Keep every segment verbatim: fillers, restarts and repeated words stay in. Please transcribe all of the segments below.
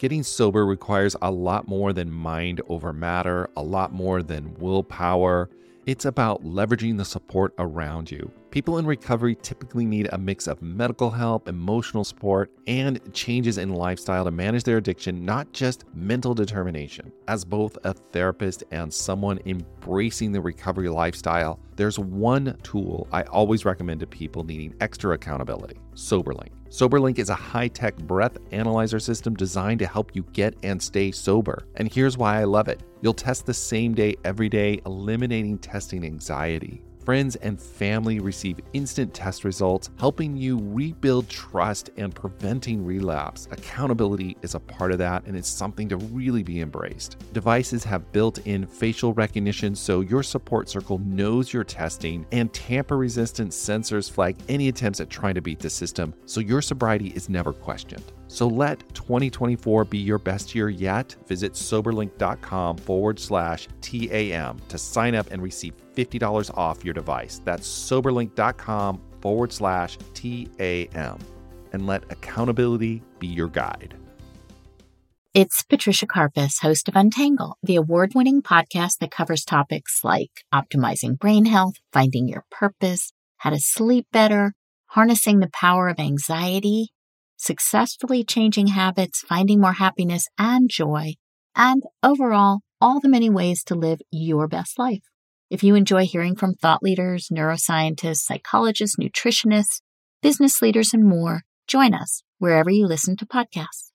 Getting sober requires a lot more than mind over matter, a lot more than willpower. It's about leveraging the support around you. People in recovery typically need a mix of medical help, emotional support, and changes in lifestyle to manage their addiction, not just mental determination. As both a therapist and someone embracing the recovery lifestyle, there's one tool I always recommend to people needing extra accountability: SoberLink. SoberLink is a high-tech breath analyzer system designed to help you get and stay sober. And here's why I love it. You'll test the same day every day, eliminating testing anxiety. Friends and family receive instant test results, helping you rebuild trust and preventing relapse. Accountability is a part of that, and it's something to really be embraced. Devices have built-in facial recognition, so your support circle knows you're testing, and tamper-resistant sensors flag any attempts at trying to beat the system, so your sobriety is never questioned. So let twenty twenty-four be your best year yet. Visit soberlink.com forward slash TAM to sign up and receive fifty dollars off your device. That's soberlink.com forward slash TAM. And let accountability be your guide. It's Patricia Karpus, host of Untangle, the award-winning podcast that covers topics like optimizing brain health, finding your purpose, how to sleep better, harnessing the power of anxiety, successfully changing habits, finding more happiness and joy, and overall, all the many ways to live your best life. If you enjoy hearing from thought leaders, neuroscientists, psychologists, nutritionists, business leaders, and more, join us wherever you listen to podcasts.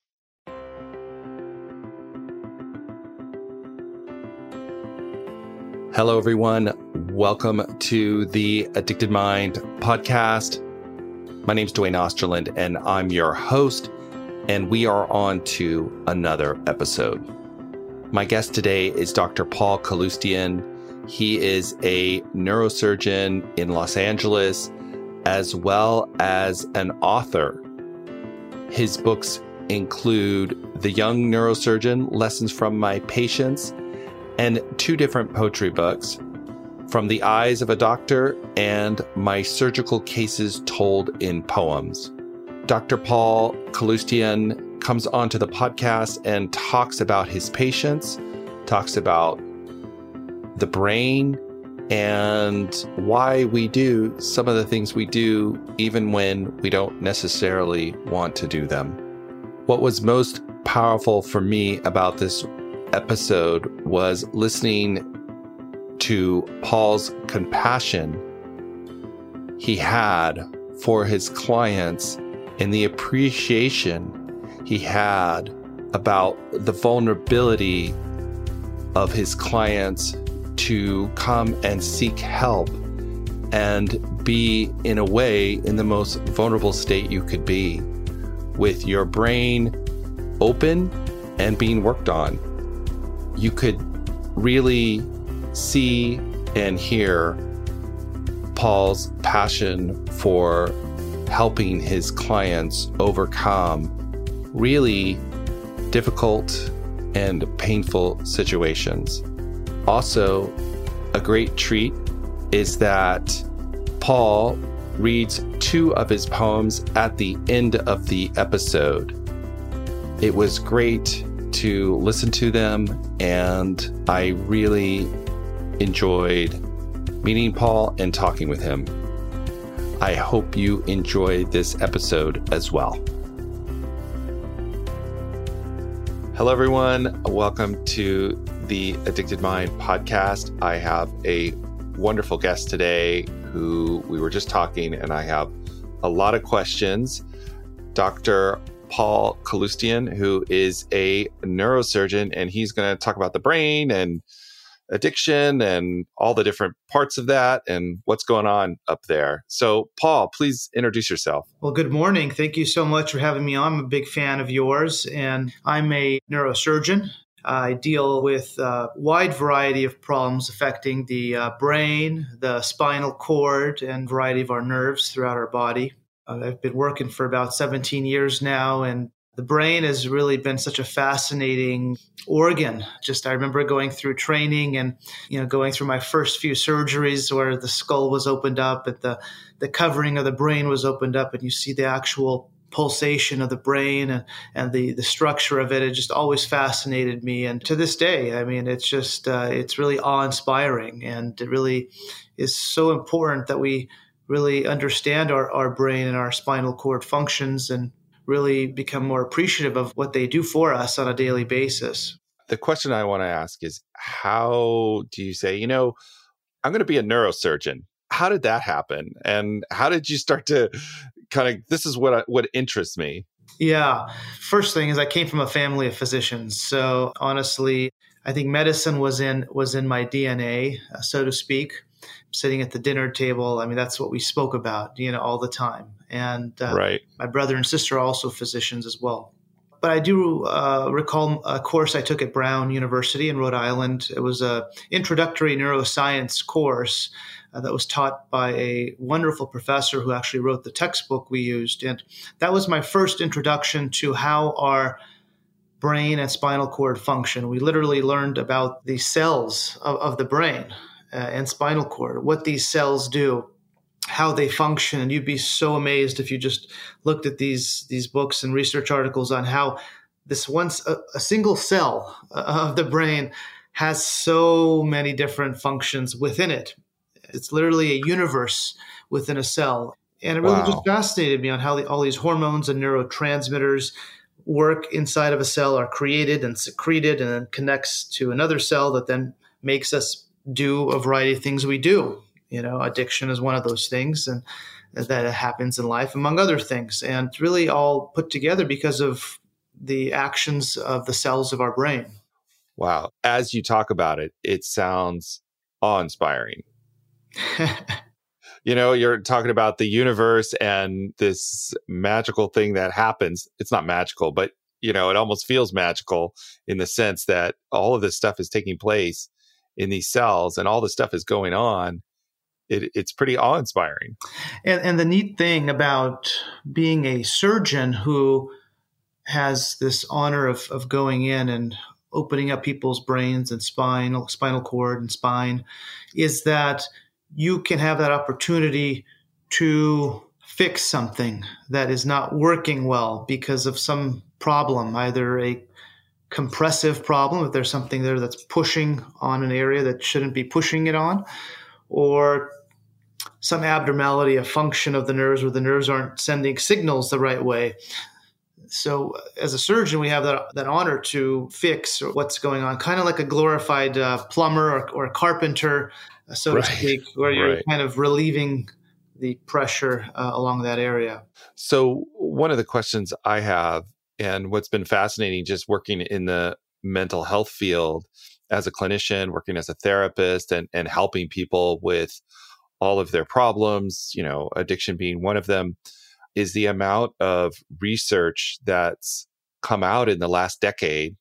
Hello, everyone. Welcome to the Addicted Mind podcast. My name is Dwayne Osterland, and I'm your host, and we are on to another episode. My guest today is Doctor Paul Kaloostian. He is a neurosurgeon in Los Angeles, as well as an author. His books include The Young Neurosurgeon, Lessons from My Patients, and two different poetry books, From the Eyes of a Doctor and My Surgical Cases Told in Poems. Doctor Paul Kaloostian comes onto the podcast and talks about his patients, talks about the brain, and why we do some of the things we do even when we don't necessarily want to do them. What was most powerful for me about this episode was listening to Paul's compassion he had for his clients and the appreciation he had about the vulnerability of his clients to come and seek help and be, in a way, in the most vulnerable state you could be, with your brain open and being worked on. You could really see and hear Paul's passion for helping his clients overcome really difficult and painful situations. Also, a great treat is that Paul reads two of his poems at the end of the episode. It was great to listen to them, and I really enjoyed meeting Paul and talking with him. I hope you enjoyed this episode as well. Hello, everyone. Welcome to the Addicted Mind podcast. I have a wonderful guest today who we were just talking, and I have a lot of questions. Doctor Paul Kaloostian, who is a neurosurgeon, and he's going to talk about the brain and addiction and all the different parts of that and what's going on up there. So, Paul, please introduce yourself. Well, good morning. Thank you so much for having me on. I'm a big fan of yours, and I'm a neurosurgeon. I deal with a wide variety of problems affecting the uh, brain, the spinal cord, and a variety of our nerves throughout our body. Uh, I've been working for about seventeen years now, and the brain has really been such a fascinating organ. Just I remember going through training and, you know, going through my first few surgeries where the skull was opened up and the, the covering of the brain was opened up, and you see the actual pulsation of the brain and, and the, the structure of it. It just always fascinated me. And to this day, I mean, it's just, uh, it's really awe-inspiring. And it really is so important that we really understand our, our brain and our spinal cord functions and really become more appreciative of what they do for us on a daily basis. The question I want to ask is, how do you say, you know, I'm going to be a neurosurgeon? How did that happen? And how did you start to kind of, this is what I, what interests me? Yeah. First thing is I came from a family of physicians. So honestly, I think medicine was in was in my D N A, uh, so to speak. Sitting at the dinner table, I mean, that's what we spoke about, you know, all the time. And uh, right. my brother and sister are also physicians as well. But I do uh, recall a course I took at Brown University in Rhode Island. It was an introductory neuroscience course uh, that was taught by a wonderful professor who actually wrote the textbook we used. And that was my first introduction to how our brain and spinal cord function. We literally learned about the cells of, of the brain uh, and spinal cord, what these cells do, how they function. And you'd be so amazed if you just looked at these these books and research articles on how this once a, a single cell of the brain has so many different functions within it. It's literally a universe within a cell. And it really Wow. just fascinated me on how the, all these hormones and neurotransmitters work inside of a cell, are created and secreted, and then connects to another cell that then makes us do a variety of things we do. You know, addiction is one of those things, and that happens in life, among other things, and really all put together because of the actions of the cells of our brain. Wow. As you talk about it, it sounds awe-inspiring. You know, you're talking about the universe and this magical thing that happens. It's not magical, but, you know, it almost feels magical in the sense that all of this stuff is taking place in these cells and all this stuff is going on. It, it's pretty awe-inspiring. And, and the neat thing about being a surgeon who has this honor of, of going in and opening up people's brains and spine, spinal cord and spine, is that you can have that opportunity to fix something that is not working well because of some problem, either a compressive problem, if there's something there that's pushing on an area that shouldn't be pushing it on, or some abnormality, a function of the nerves where the nerves aren't sending signals the right way. So as a surgeon, we have that, that honor to fix what's going on, kind of like a glorified uh, plumber or, or a carpenter, uh, so Right. to speak, where you're Right. kind of relieving the pressure uh, along that area. So one of the questions I have, and what's been fascinating just working in the mental health field as a clinician, working as a therapist, and, and helping people with all of their problems, you know, addiction being one of them, is the amount of research that's come out in the last decade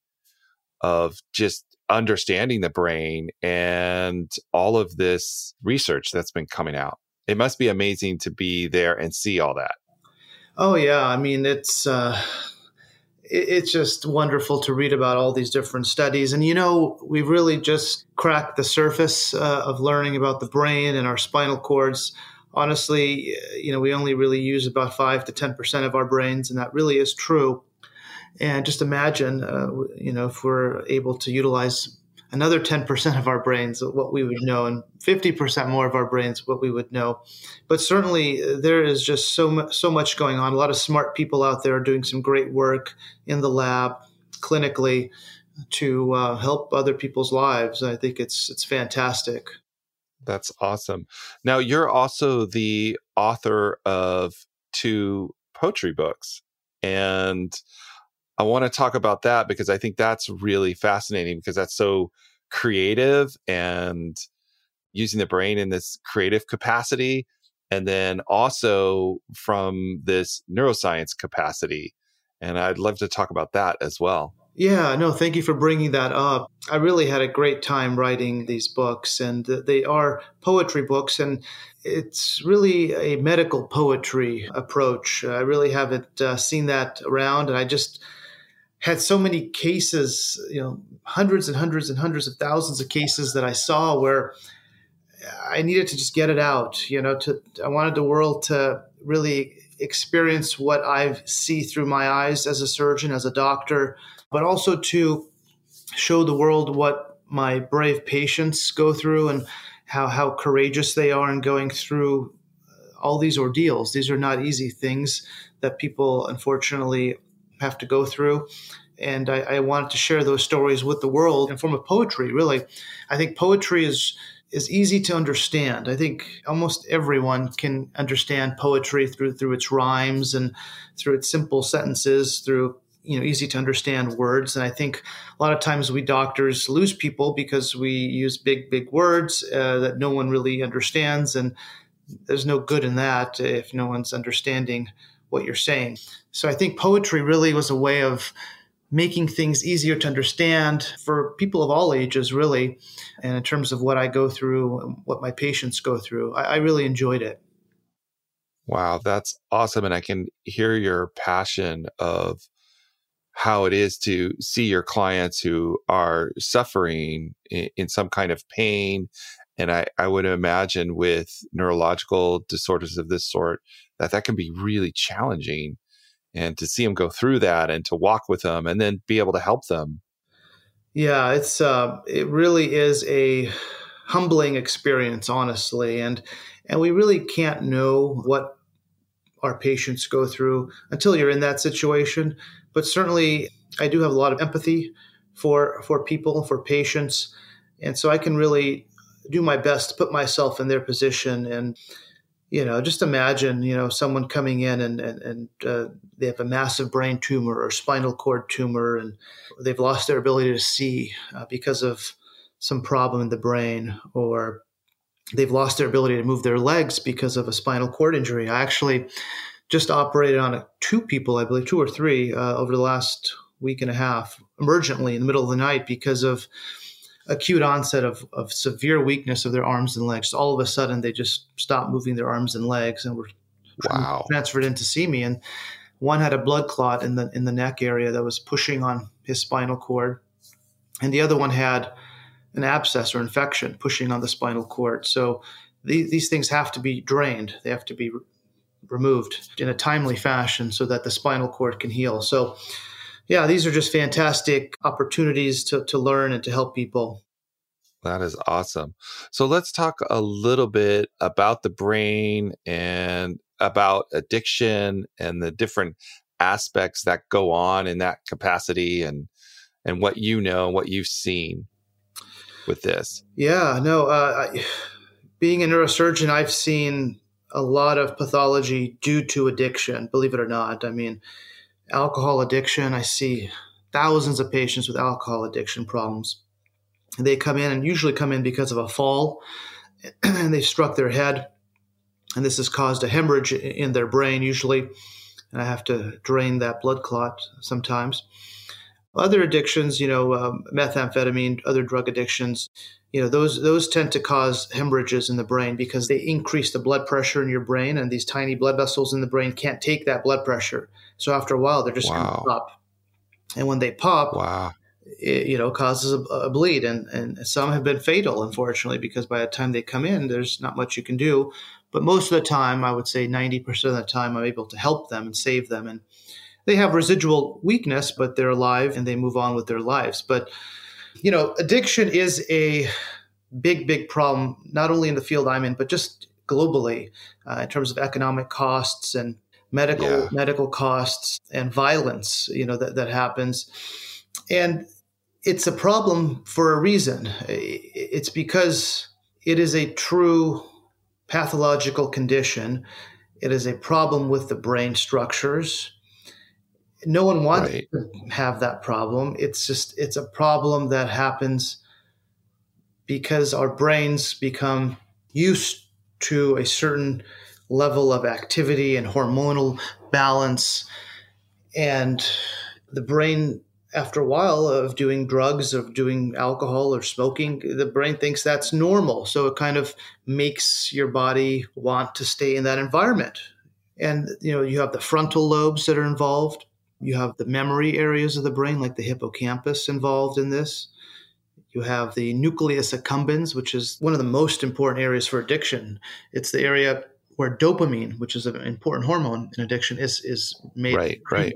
of just understanding the brain and all of this research that's been coming out. It must be amazing to be there and see all that. Oh, yeah. I mean, it's uh, it, it's just wonderful to read about all these different studies. And, you know, we've really just cracked the surface uh, of learning about the brain and our spinal cords. Honestly, you know, we only really use about five to ten percent of our brains, and that really is true. And just imagine, uh, you know, if we're able to utilize another ten percent of our brains, what we would know, and fifty percent more of our brains, what we would know. But certainly there is just so much, so much going on. A lot of smart people out there are doing some great work in the lab, clinically, to uh, help other people's lives. I think it's it's fantastic. That's awesome. Now, you're also the author of two poetry books. And I want to talk about that because I think that's really fascinating because that's so creative and using the brain in this creative capacity. And then also from this neuroscience capacity. And I'd love to talk about that as well. Yeah, no, thank you for bringing that up. I really had a great time writing these books, and they are poetry books, and it's really a medical poetry approach. I really haven't uh, seen that around, and I just had so many cases, you know, hundreds and hundreds and hundreds of thousands of cases that I saw where I needed to just get it out, you know, to I wanted the world to really experience what I see through my eyes as a surgeon, as a doctor, but also to show the world what my brave patients go through and how, how courageous they are in going through all these ordeals. These are not easy things that people, unfortunately, have to go through. And I, I wanted to share those stories with the world in form of poetry, really. I think poetry is is easy to understand. I think almost everyone can understand poetry through through its rhymes and through its simple sentences, through you know easy to understand words. And I think a lot of times we doctors lose people because we use big, big words uh, that no one really understands. And there's no good in that if no one's understanding what you're saying. So I think poetry really was a way of making things easier to understand for people of all ages, really. And in terms of what I go through and what my patients go through, I, I really enjoyed it. Wow, that's awesome. And I can hear your passion of how it is to see your clients who are suffering in, in some kind of pain. And I, I would imagine with neurological disorders of this sort, that that can be really challenging. And to see them go through that and to walk with them and then be able to help them. Yeah, it's uh, it really is a humbling experience, honestly. And and we really can't know what our patients go through until you're in that situation. But certainly, I do have a lot of empathy for for people, for patients. And so I can really do my best to put myself in their position. And You know, just imagine, you know, someone coming in and, and, and uh, they have a massive brain tumor or spinal cord tumor, and they've lost their ability to see uh, because of some problem in the brain, or they've lost their ability to move their legs because of a spinal cord injury. I actually just operated on a, two people, I believe, two or three uh, over the last week and a half, emergently in the middle of the night because of acute onset of, of severe weakness of their arms and legs. All of a sudden, they just stopped moving their arms and legs and were wow. transferred in to see me. And one had a blood clot in the in the neck area that was pushing on his spinal cord, and the other one had an abscess or infection pushing on the spinal cord. So these these things have to be drained. They have to be re- removed in a timely fashion so that the spinal cord can heal. So yeah, these are just fantastic opportunities to, to learn and to help people. That is awesome. So let's talk a little bit about the brain and about addiction and the different aspects that go on in that capacity, and and what you know and what you've seen with this. Yeah, no, uh, I, being a neurosurgeon, I've seen a lot of pathology due to addiction, believe it or not. I mean, alcohol addiction, I see thousands of patients with alcohol addiction problems. They come in and usually come in because of a fall, and they struck their head, and this has caused a hemorrhage in their brain usually, and I have to drain that blood clot sometimes. Other addictions, you know, um, methamphetamine, other drug addictions, you know, those those tend to cause hemorrhages in the brain because they increase the blood pressure in your brain, and these tiny blood vessels in the brain can't take that blood pressure. So after a while, they're just wow. going to pop. And when they pop, wow. it, you know, causes a, a bleed. And, and some have been fatal, unfortunately, because by the time they come in, there's not much you can do. But most of the time, I would say ninety percent of the time, I'm able to help them and save them. And they have residual weakness, but they're alive and they move on with their lives. But, you know, addiction is a big, big problem, not only in the field I'm in, but just globally uh, in terms of economic costs and medical yeah. medical costs and violence, you know, that, that happens. And it's a problem for a reason. It's because it is a true pathological condition. It is a problem with the brain structures. No one wants right. to have that problem. It's just, it's a problem that happens because our brains become used to a certain level of activity and hormonal balance. And the brain, after a while of doing drugs, of doing alcohol or smoking, the brain thinks that's normal. So it kind of makes your body want to stay in that environment. And, you know, you have the frontal lobes that are involved. You have the memory areas of the brain, like the hippocampus, involved in this. You have the nucleus accumbens, which is one of the most important areas for addiction. It's the area where dopamine, which is an important hormone in addiction, is is made. Right, right.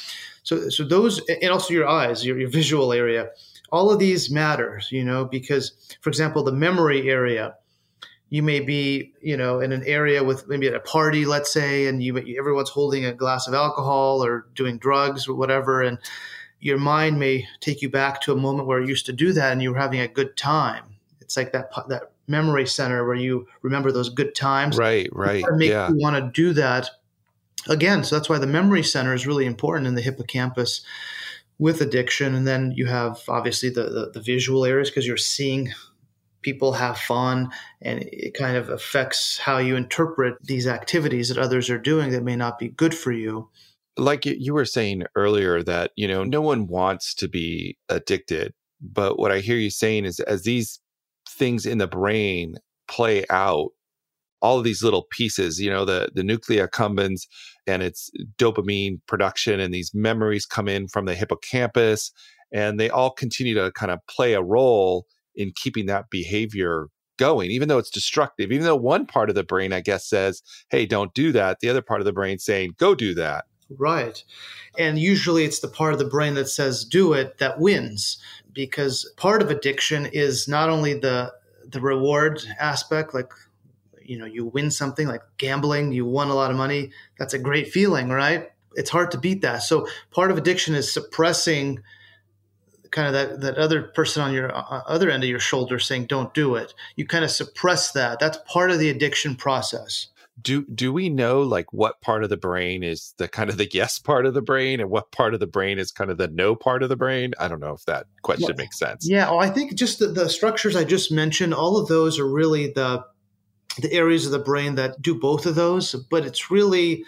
So, so those, and also your eyes, your, your visual area, all of these matter, you know, because, for example, the memory area, you may be, you know, in an area with maybe at a party, let's say, and you everyone's holding a glass of alcohol or doing drugs or whatever, and your mind may take you back to a moment where you used to do that and you were having a good time. It's like that that memory center where you remember those good times. Right, right. It makes Yeah. you want to do that again. So that's why the memory center is really important in the hippocampus with addiction. And then you have obviously the, the, the visual areas because you're seeing people have fun, and it kind of affects how you interpret these activities that others are doing that may not be good for you. Like you you were saying earlier that, you know, no one wants to be addicted. But what I hear you saying is as these things in the brain play out, all of these little pieces, you know, the, the nucleus accumbens and its dopamine production and these memories come in from the hippocampus, and they all continue to kind of play a role in keeping that behavior going, even though it's destructive, even though one part of the brain, I guess, says, hey, don't do that. The other part of the brain saying, go do that. Right. And usually it's the part of the brain that says do it that wins, because part of addiction is not only the the reward aspect, like, you know, you win something like gambling, you won a lot of money. That's a great feeling, right? It's hard to beat that. So part of addiction is suppressing kind of that, that other person on your uh, other end of your shoulder saying, don't do it. You kind of suppress that. That's part of the addiction process. Do do we know like what part of the brain is the kind of the yes part of the brain and what part of the brain is kind of the no part of the brain? I don't know if that question Yeah. makes sense. Yeah. Oh, I think just the, the structures I just mentioned, all of those are really the the areas of the brain that do both of those, but it's really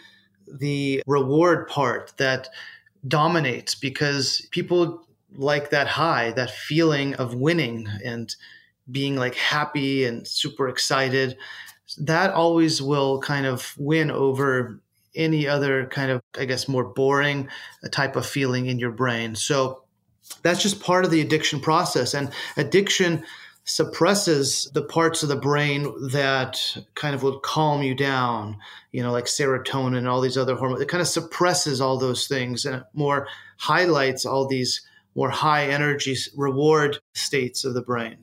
the reward part that dominates because people like that high, that feeling of winning and being like happy and super excited. That always will kind of win over any other kind of, I guess, more boring type of feeling in your brain. So that's just part of the addiction process. And addiction suppresses the parts of the brain that kind of will calm you down, you know, like serotonin and all these other hormones. It kind of suppresses all those things and more highlights all these more high energy reward states of the brain.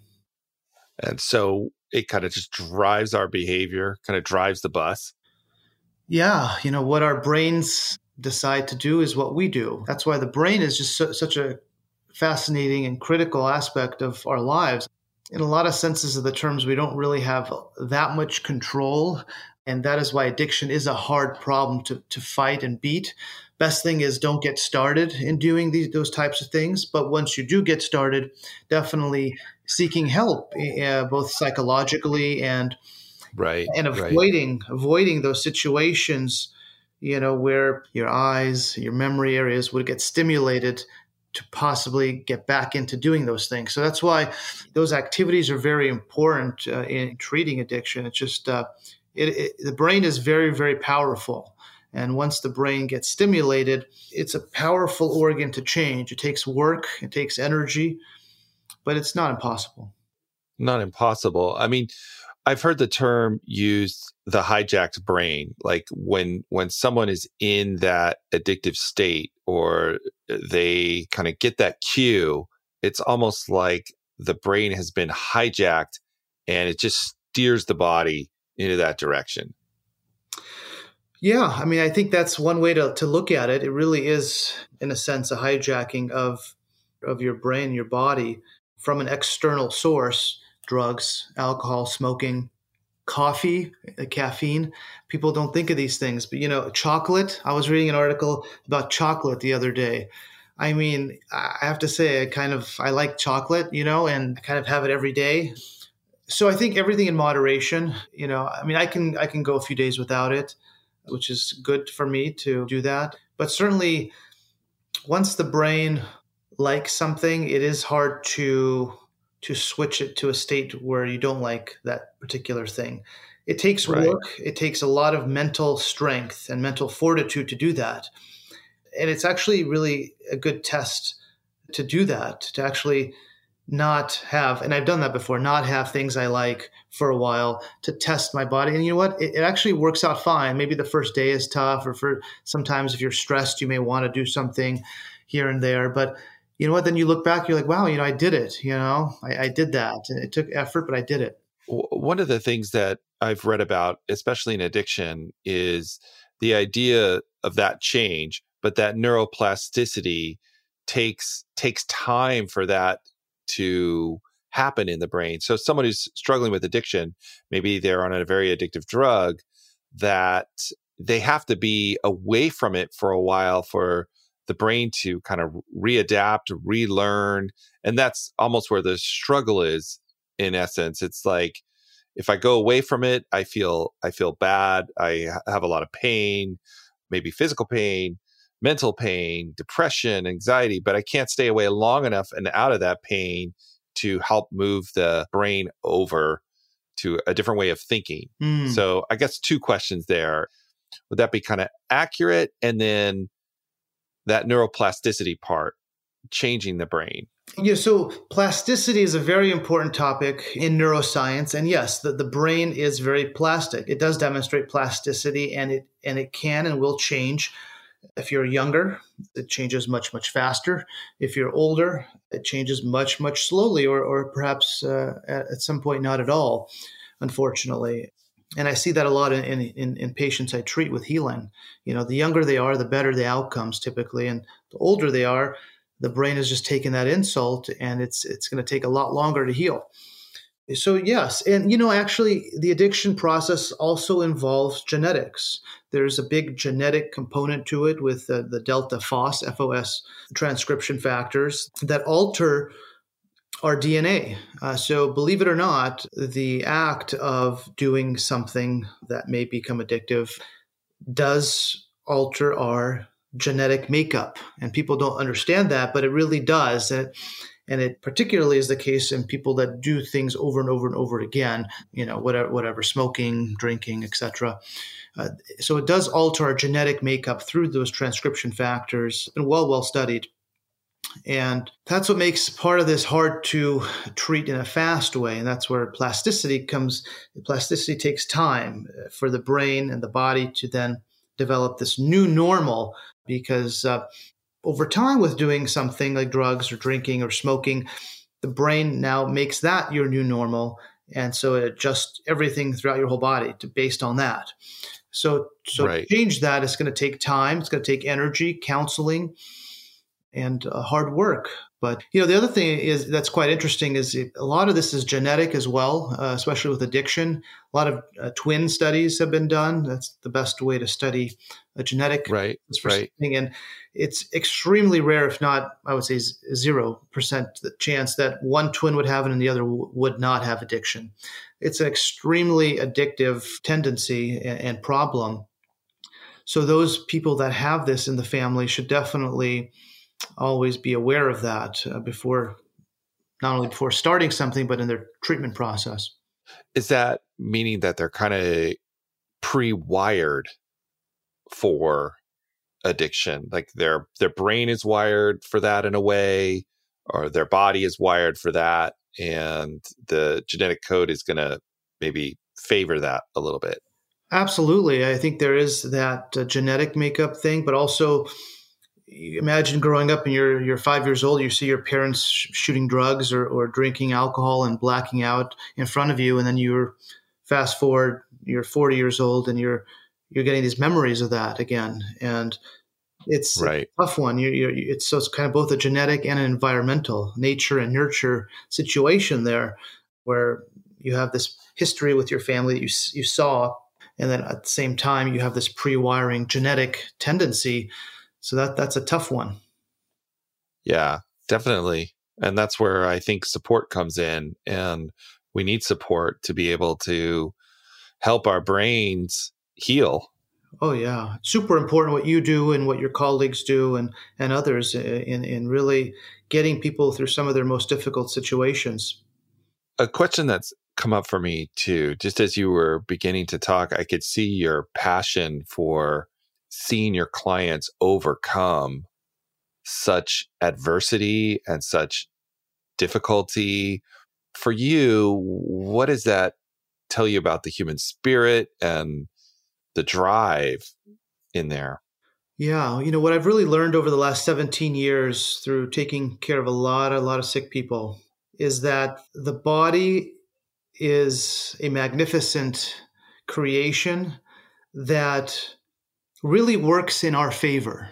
And so it kind of just drives our behavior, kind of drives the bus. Yeah. You know, what our brains decide to do is what we do. That's why the brain is just so, such a fascinating and critical aspect of our lives. In a lot of senses of the terms, we don't really have that much control. And that is why addiction is a hard problem to, to fight and beat. Best thing is don't get started in doing these those types of things. But once you do get started, definitely seeking help, uh, both psychologically and Right. and right. avoiding avoiding those situations, you know, where your eyes, your memory areas would get stimulated to possibly get back into doing those things. So that's why those activities are very important uh, in treating addiction. It's just uh, it, it, the brain is very, very powerful. And once the brain gets stimulated, it's a powerful organ to change. It takes work, it takes energy, but it's not impossible. Not impossible. I mean, I've heard the term used, the hijacked brain, like when when someone is in that addictive state or they kind of get that cue, it's almost like the brain has been hijacked and it just steers the body into that direction. Yeah, I mean, I think that's one way to, to look at it. It really is, in a sense, a hijacking of of your brain, your body from an external source, drugs, alcohol, smoking, coffee, caffeine. People don't think of these things, but, you know, chocolate. I was reading an article about chocolate the other day. I mean, I have to say, I kind of, I like chocolate, you know, and I kind of have it every day. So I think everything in moderation, you know, I mean, I can, I can go a few days without it, which is good for me to do that. But certainly once the brain likes something, it is hard to to switch it to a state where you don't like that particular thing. It takes Right. work. It takes a lot of mental strength and mental fortitude to do that. And it's actually really a good test to do that, to actually not have, and I've done that before, not have things I like for a while to test my body. And you know what? It, it actually works out fine. Maybe the first day is tough, or for sometimes if you're stressed, you may want to do something here and there. But you know what? Then you look back, you're like, wow, you know, I did it. You know, I, I did that. And it took effort, but I did it. One of the things that I've read about, especially in addiction, is the idea of that change, but that neuroplasticity takes takes time for that to happen in the brain. So someone who's struggling with addiction, maybe they're on a very addictive drug, that they have to be away from it for a while for the brain to kind of readapt, relearn. And that's almost where the struggle is, in essence. It's like, if I go away from it, I feel I feel bad. I have a lot of pain, maybe physical pain, mental pain, depression, anxiety, but I can't stay away long enough and out of that pain to help move the brain over to a different way of thinking. Mm. So I guess two questions there. Would that be kind of accurate? And then that neuroplasticity part, changing the brain. Yeah, so plasticity is a very important topic in neuroscience. And yes, the, the brain is very plastic. It does demonstrate plasticity, and it and it can and will change. If you're younger, it changes much, much faster. If you're older, it changes much, much slowly, or or perhaps uh, at, at some point not at all, unfortunately. And I see that a lot in, in, in patients I treat with healing. You know, the younger they are, the better the outcomes typically. And the older they are, the brain has just taken that insult, and it's it's going to take a lot longer to heal. So yes, and you know, actually, the addiction process also involves genetics. There's a big genetic component to it with the, the delta F O S, F O S transcription factors that alter our D N A. Uh, so believe it or not, the act of doing something that may become addictive does alter our genetic makeup. And people don't understand that, but it really does. And it, and it particularly is the case in people that do things over and over and over again, you know, whatever, whatever smoking, drinking, et cetera. Uh, so it does alter our genetic makeup through those transcription factors. It's been well, well studied. And that's what makes part of this hard to treat in a fast way. And that's where plasticity comes. Plasticity takes time for the brain and the body to then develop this new normal, because uh, over time with doing something like drugs or drinking or smoking, the brain now makes that your new normal. And so it adjusts everything throughout your whole body to based on that. So, so right. to change that, it's going to take time. It's going to take energy, counseling, and uh, hard work. But, you know, the other thing is that's quite interesting is it, a lot of this is genetic as well, uh, especially with addiction. A lot of uh, twin studies have been done. That's the best way to study a genetic. Right, right. And it's extremely rare, if not, I would say zero percent chance that one twin would have it and the other w- would not have addiction. It's an extremely addictive tendency and, and problem. So those people that have this in the family should definitely always be aware of that uh, before, not only before starting something, but in their treatment process. Is that meaning that they're kind of pre-wired for addiction? Like their their brain is wired for that in a way, or their body is wired for that, and the genetic code is going to maybe favor that a little bit? Absolutely. I think there is that uh, genetic makeup thing, but also imagine growing up and you're you're five years old, you see your parents sh- shooting drugs or, or drinking alcohol and blacking out in front of you. And then you're fast forward, you're forty years old and you're you're getting these memories of that again. And it's right. a tough one. You're, you're, it's, so it's kind of both a genetic and an environmental nature and nurture situation there where you have this history with your family that you, you saw. And then at the same time, you have this pre-wiring genetic tendency. So that that's a tough one. Yeah, definitely. And that's where I think support comes in. And we need support to be able to help our brains heal. Oh, yeah. Super important what you do and what your colleagues do and, and others in, in really getting people through some of their most difficult situations. A question that's come up for me too, just as you were beginning to talk, I could see your passion for seeing your clients overcome such adversity and such difficulty. For you, what does that tell you about the human spirit and the drive in there? Yeah, you know, what I've really learned over the last seventeen years through taking care of a lot, a lot of sick people is that the body is a magnificent creation that really works in our favor.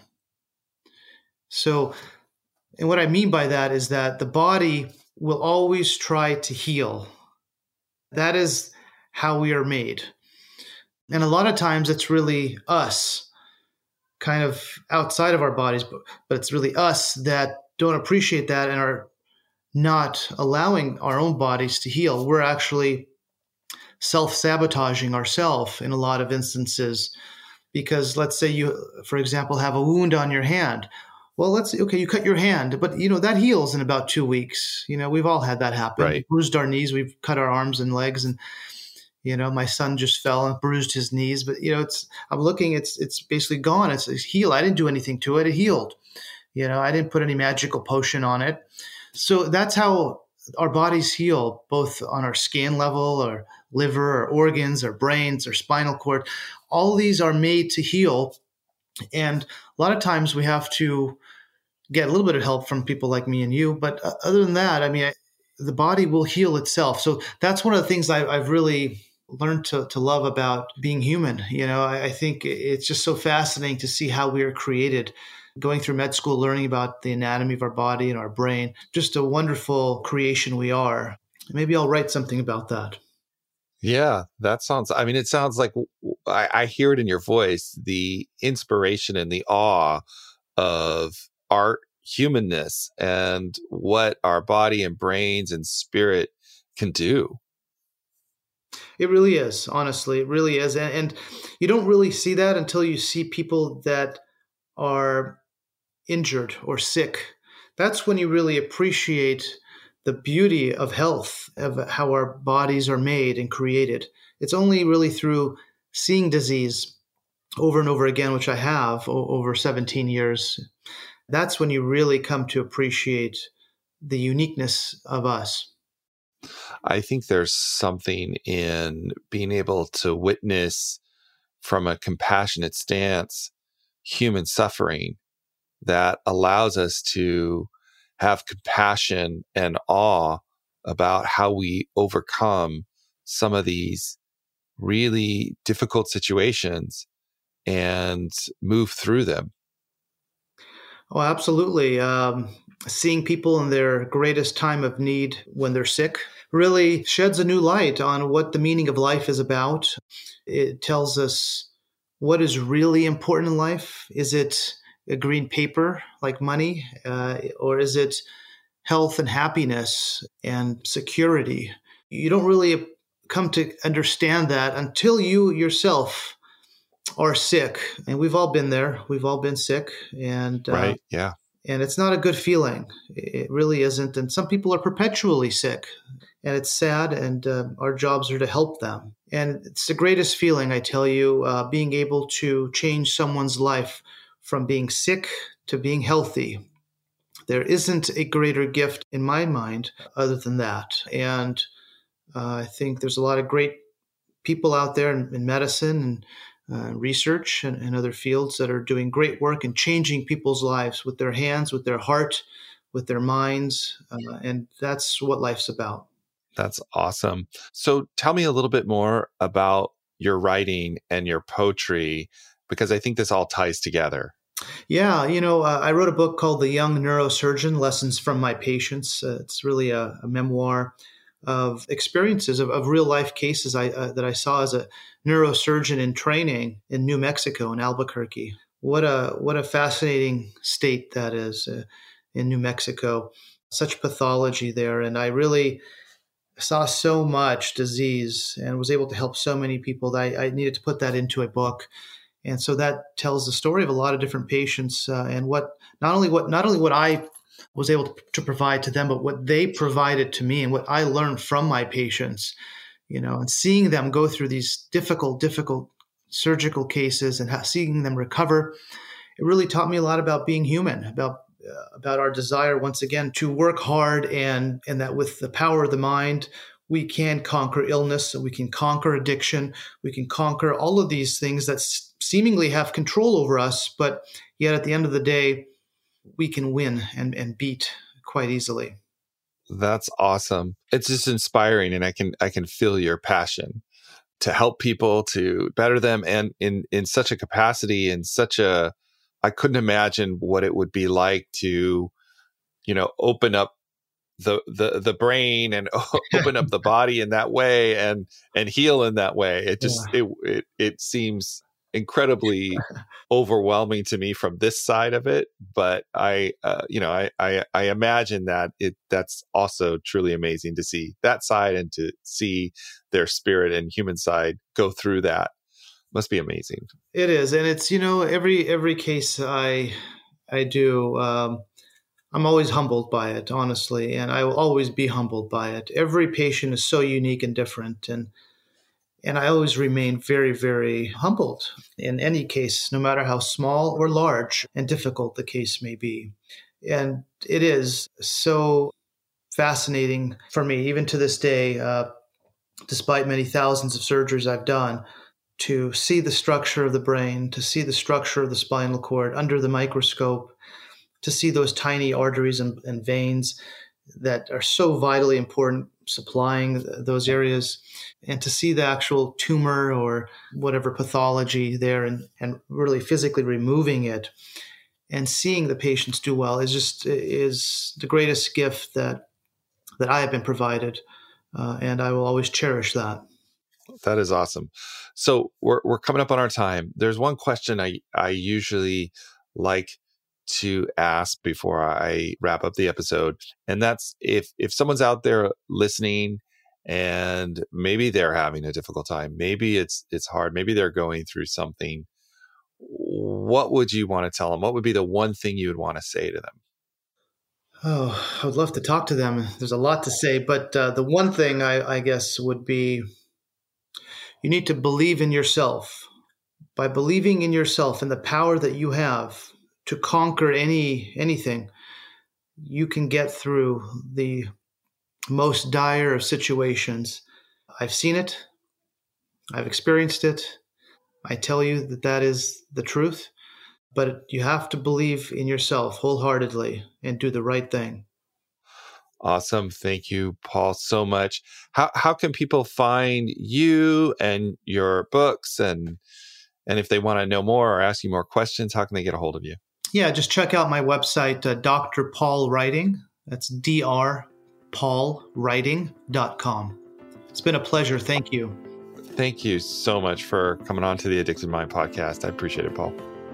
So, and what I mean by that is that the body will always try to heal. That is how we are made. And a lot of times it's really us, kind of outside of our bodies, but, but it's really us that don't appreciate that and are not allowing our own bodies to heal. We're actually self-sabotaging ourselves in a lot of instances because let's say you, for example, have a wound on your hand. Well, let's okay, you cut your hand, but you know that heals in about two weeks. You know, we've all had that happen. Right. We've bruised our knees, we've cut our arms and legs, and you know, my son just fell and bruised his knees. But you know, it's I'm looking, it's it's basically gone. It's, it's healed. I didn't do anything to it. It healed. You know, I didn't put any magical potion on it. So that's how our bodies heal, both on our skin level, or liver, or organs, or brains, or spinal cord. All these are made to heal, and a lot of times we have to get a little bit of help from people like me and you. But other than that, I mean, I, the body will heal itself. So that's one of the things I, I've really learned to, to love about being human. You know, I, I think it's just so fascinating to see how we are created. Going through med school, learning about the anatomy of our body and our brain, just a wonderful creation we are. Maybe I'll write something about that. Yeah, that sounds, I mean, it sounds like I, I hear it in your voice, the inspiration and the awe of our humanness and what our body and brains and spirit can do. It really is, honestly, it really is. And, and you don't really see that until you see people that are injured or sick. That's when you really appreciate the beauty of health, of how our bodies are made and created. It's only really through seeing disease over and over again, which I have o- over seventeen years. That's when you really come to appreciate the uniqueness of us. I think there's something in being able to witness from a compassionate stance human suffering that allows us to have compassion and awe about how we overcome some of these really difficult situations and move through them. Oh, absolutely. Um, seeing people in their greatest time of need when they're sick really sheds a new light on what the meaning of life is about. It tells us what is really important in life. Is it a green paper like money, uh, or is it health and happiness and security? You don't really come to understand that until you yourself are sick. And we've all been there. We've all been sick. And uh, right. Yeah. And it's not a good feeling. It really isn't. And some people are perpetually sick. And it's sad. And uh, our jobs are to help them. And it's the greatest feeling, I tell you, uh, being able to change someone's life from being sick to being healthy. There isn't a greater gift in my mind other than that. And uh, I think there's a lot of great people out there in, in medicine and uh, research and, and other fields that are doing great work and changing people's lives with their hands, with their heart, with their minds. Uh, and that's what life's about. That's awesome. So tell me a little bit more about your writing and your poetry, because I think this all ties together. Yeah, you know, uh, I wrote a book called The Young Neurosurgeon, Lessons from My Patients. Uh, it's really a, a memoir of experiences of, of real life cases I, uh, that I saw as a neurosurgeon in training in New Mexico, in Albuquerque. What a what a fascinating state that is uh, in New Mexico. Such pathology there, and I really saw so much disease and was able to help so many people that I, I needed to put that into a book. And so that tells the story of a lot of different patients uh, and what not only what not only what I was able to, to provide to them, but what they provided to me and what I learned from my patients, you know, and seeing them go through these difficult, difficult surgical cases and how, seeing them recover. It really taught me a lot about being human, about uh, about our desire, once again, to work hard, and, and that with the power of the mind, we can conquer illness, we can conquer addiction, we can conquer all of these things that s- seemingly have control over us, but yet at the end of the day, we can win and, and beat quite easily. That's awesome. It's just inspiring, and I can I can feel your passion to help people, to better them, and in in such a capacity, in such a I couldn't imagine what it would be like to, you know, open up the the the brain and open up the body in that way, and and heal in that way. It just yeah. it, it it seems incredibly overwhelming to me from this side of it, but I uh, you know I, I I imagine that it that's also truly amazing to see that side, and to see their spirit and human side go through that must be amazing. It is, and it's, you know, every every case I I do, um, I'm always humbled by it, honestly, and I will always be humbled by it. Every patient is so unique and different, and and I always remain very, very humbled in any case, no matter how small or large and difficult the case may be. And it is so fascinating for me, even to this day, uh, despite many thousands of surgeries I've done, to see the structure of the brain, to see the structure of the spinal cord under the microscope, to see those tiny arteries and, and veins that are so vitally important, supplying th- those areas, and to see the actual tumor or whatever pathology there, and, and really physically removing it and seeing the patients do well is just is the greatest gift that that I have been provided, uh, and I will always cherish that. That is awesome. So we're we're coming up on our time. There's one question I I usually like to ask before I wrap up the episode, and that's if if someone's out there listening and maybe they're having a difficult time, maybe it's it's hard, maybe they're going through something, what would you want to tell them? What would be the one thing you would want to say to them? Oh, I would love to talk to them. There's a lot to say, but uh, the one thing I, I guess would be, you need to believe in yourself. By believing in yourself and the power that you have to conquer any anything, you can get through the most dire of situations. I've seen it. I've experienced it. I tell you that that is the truth. But you have to believe in yourself wholeheartedly and do the right thing. Awesome. Thank you, Paul, so much. How how can people find you and your books, and and if they want to know more or ask you more questions, how can they get a hold of you? Yeah, just check out my website, uh, Doctor Paul Writing. That's D R paul writing dot com. It's been a pleasure. Thank you. Thank you so much for coming on to the Addicted Mind podcast. I appreciate it, Paul.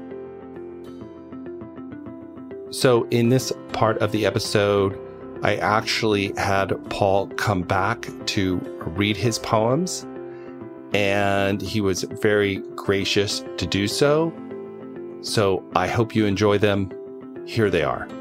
So in this part of the episode, I actually had Paul come back to read his poems, and he was very gracious to do so. So I hope you enjoy them. Here they are.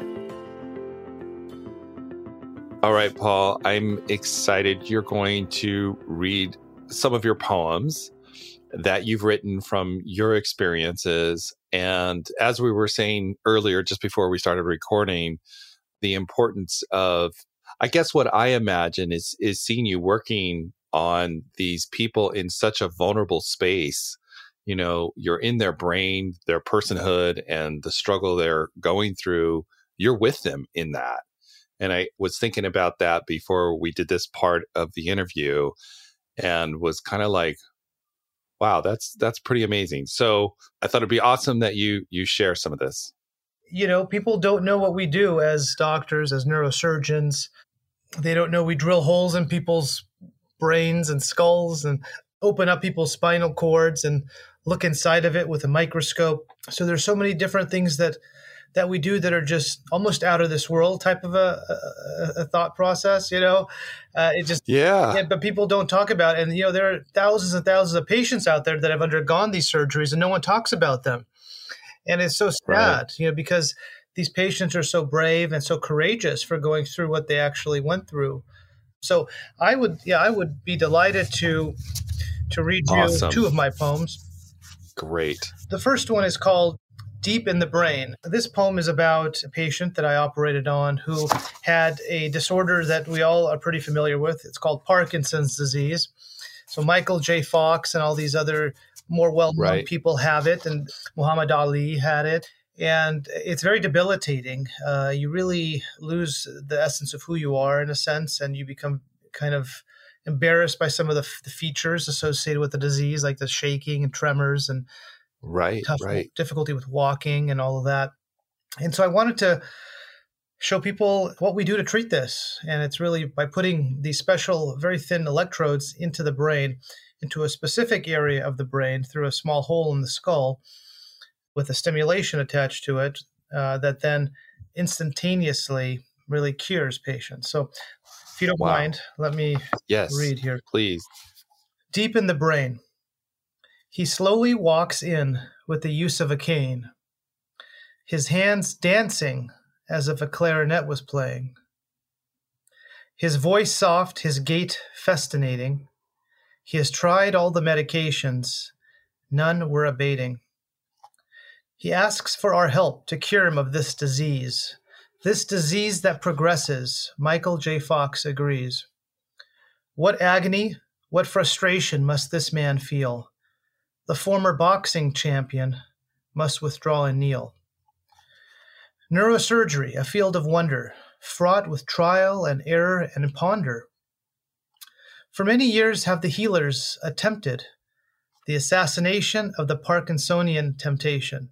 All right, Paul, I'm excited. You're going to read some of your poems that you've written from your experiences. And as we were saying earlier, just before we started recording, the importance of, I guess what I imagine is, is seeing you working on these people in such a vulnerable space. You know, you're in their brain, their personhood, and the struggle they're going through. You're with them in that. And I was thinking about that before we did this part of the interview, and was kind of like, wow, that's that's pretty amazing. So I thought it'd be awesome that you you share some of this. You know, people don't know what we do as doctors, as neurosurgeons. They don't know we drill holes in people's brains and skulls and open up people's spinal cords and look inside of it with a microscope. So there's so many different things that that we do that are just almost out of this world type of a, a, a thought process, you know, uh, it just, yeah. yeah, but people don't talk about it. And, you know, there are thousands and thousands of patients out there that have undergone these surgeries and no one talks about them. And it's so sad, right. you know, because these patients are so brave and so courageous for going through what they actually went through. So I would, yeah, I would be delighted to, to read you Awesome. two of my poems. Great. The first one is called Deep in the Brain. This poem is about a patient that I operated on who had a disorder that we all are pretty familiar with. It's called Parkinson's disease. So Michael J. Fox and all these other more well-known Right. people have it, and Muhammad Ali had it. And it's very debilitating. Uh, you really lose the essence of who you are in a sense, and you become kind of embarrassed by some of the, f- the features associated with the disease, like the shaking and tremors and Right. tough Right. difficulty with walking and all of that. And so I wanted to show people what we do to treat this. And it's really by putting these special, very thin electrodes into the brain, into a specific area of the brain through a small hole in the skull with a stimulation attached to it uh, that then instantaneously really cures patients. So if you don't Wow. mind, let me Yes. read here. Please. Deep in the brain. He slowly walks in with the use of a cane, his hands dancing as if a clarinet was playing, his voice soft, his gait festinating. He has tried all the medications, none were abating. He asks for our help to cure him of this disease, this disease that progresses, Michael J. Fox agrees. What agony, what frustration must this man feel? The former boxing champion must withdraw and kneel. Neurosurgery, a field of wonder, fraught with trial and error and ponder. For many years have the healers attempted the assassination of the Parkinsonian temptation.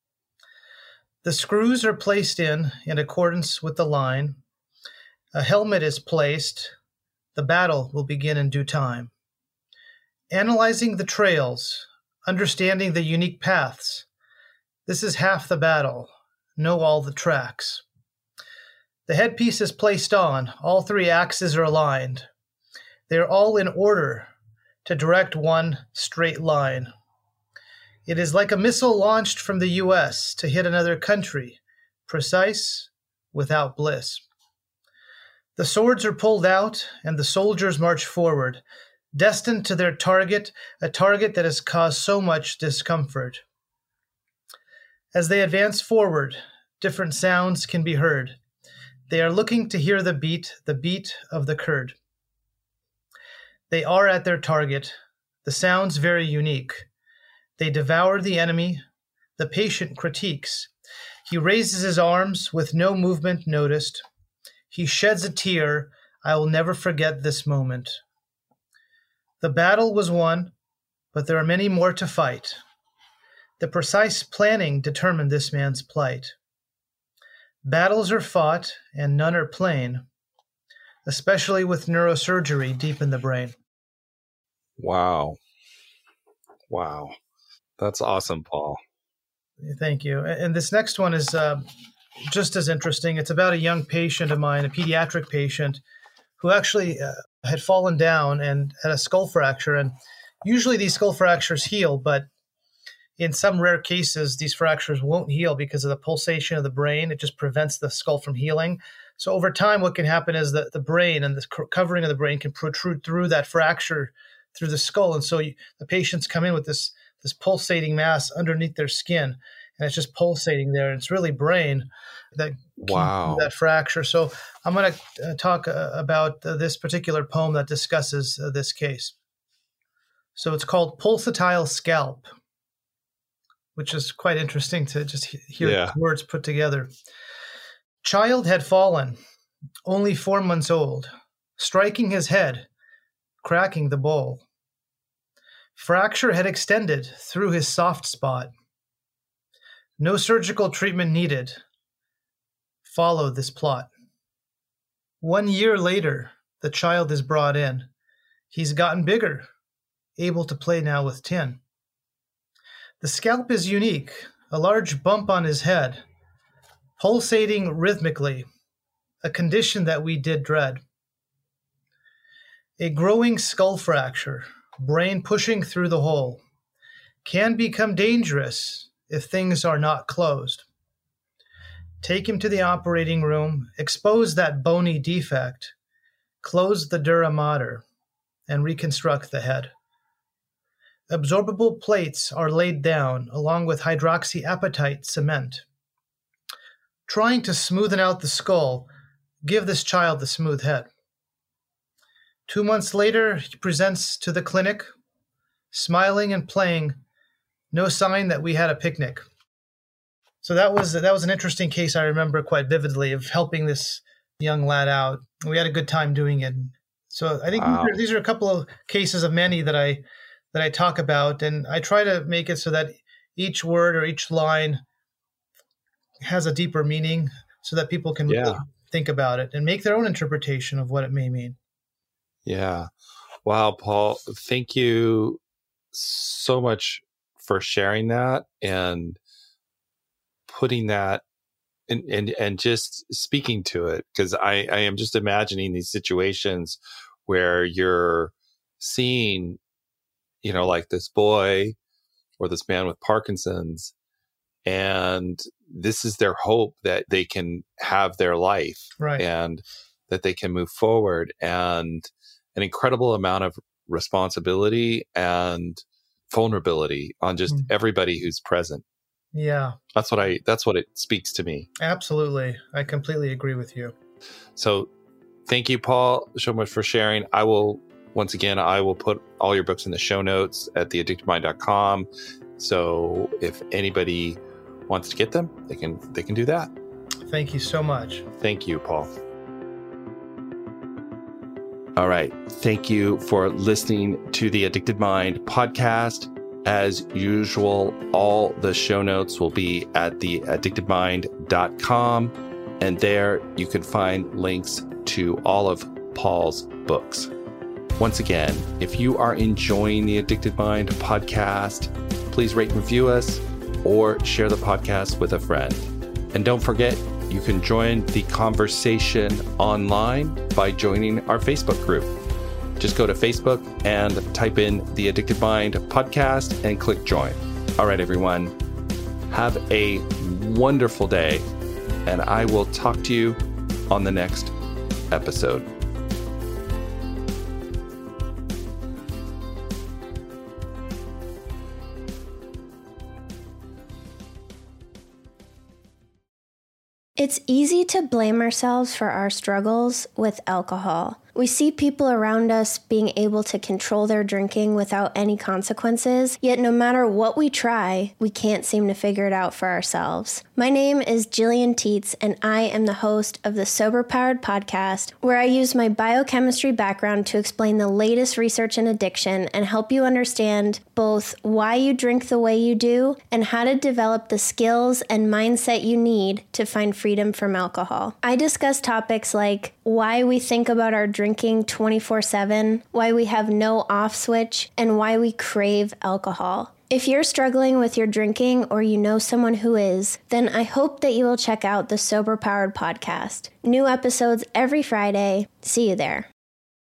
The screws are placed in in accordance with the line. A helmet is placed. The battle will begin in due time. Analyzing the trails, understanding the unique paths. This is half the battle. Know all the tracks. The headpiece is placed on. All three axes are aligned. They are all in order to direct one straight line. It is like a missile launched from the U S to hit another country, precise, without bliss. The swords are pulled out, and the soldiers march forward, destined to their target, a target that has caused so much discomfort. As they advance forward, different sounds can be heard. They are looking to hear the beat, the beat of the Kurd. They are at their target, the sounds very unique. They devour the enemy. The patient critiques. He raises his arms with no movement noticed. He sheds a tear. I will never forget this moment. The battle was won, but there are many more to fight. The precise planning determined this man's plight. Battles are fought, and none are plain, especially with neurosurgery deep in the brain. Wow. Wow. That's awesome, Paul. Thank you. And this next one is uh, just as interesting. It's about a young patient of mine, a pediatric patient, who actually uh, had fallen down and had a skull fracture. And usually these skull fractures heal, but in some rare cases, these fractures won't heal because of the pulsation of the brain. It just prevents the skull from healing. So over time, what can happen is that the brain and the covering of the brain can protrude through that fracture through the skull. And so you, the patients come in with this this pulsating mass underneath their skin, and it's just pulsating there. And it's really brain that Wow. that fracture. So I'm going to uh, talk uh, about uh, this particular poem that discusses uh, this case. So it's called Pulsatile Scalp, which is quite interesting to just he- hear Yeah. words put together. Child had fallen, only four months old, striking his head, cracking the bowl. Fracture had extended through his soft spot. No surgical treatment needed. Follow this plot. One year later, the child is brought in. He's gotten bigger, able to play now with tin. The scalp is unique, a large bump on his head, pulsating rhythmically, a condition that we did dread. A growing skull fracture, brain pushing through the hole, can become dangerous if things are not closed. Take him to the operating room, expose that bony defect, close the dura mater, and reconstruct the head. absorbable plates are laid down along with hydroxyapatite cement. Trying to smoothen out the skull, give this child the smooth head. Two months later, he presents to the clinic, smiling and playing, no sign that we had a picnic. So that was that was an interesting case I remember quite vividly of helping this young lad out. We had a good time doing it. So I think wow. these, are, these are a couple of cases of many that I that I talk about, and I try to make it so that each word or each line has a deeper meaning so that people can yeah. really think about it and make their own interpretation of what it may mean. Yeah. Wow, Paul, thank you so much for sharing that and putting that and and, and just speaking to it, because I, I am just imagining these situations where you're seeing, you know, like this boy or this man with Parkinson's, and this is their hope that they can have their life, right, and that they can move forward, and an incredible amount of responsibility and vulnerability on just mm. everybody who's present. Yeah. That's what I, that's what it speaks to me. Absolutely. I completely agree with you. So thank you, Paul, so much for sharing. I will, once again, I will put all your books in the show notes at the addicted mind dot com. So if anybody wants to get them, they can, they can do that. Thank you so much. Thank you, Paul. All right. Thank you for listening to the Addicted Mind podcast. As usual, all the show notes will be at the addicted mind dot com. And there you can find links to all of Paul's books. Once again, if you are enjoying the Addicted Mind podcast, please rate and review us or share the podcast with a friend. And don't forget, you can join the conversation online by joining our Facebook group. Just go to Facebook and type in the Addicted Mind podcast and click join. All right, everyone, have a wonderful day, and I will talk to you on the next episode. It's easy to blame ourselves for our struggles with alcohol. We see people around us being able to control their drinking without any consequences, yet no matter what we try, we can't seem to figure it out for ourselves. My name is Jillian Teets, and I am the host of the Sober Powered podcast, where I use my biochemistry background to explain the latest research in addiction and help you understand both why you drink the way you do and how to develop the skills and mindset you need to find freedom from alcohol. I discuss topics like why we think about our drinking twenty-four seven, why we have no off switch, and why we crave alcohol. If you're struggling with your drinking or you know someone who is, then I hope that you will check out the Sober Powered podcast. New episodes every Friday. See you there.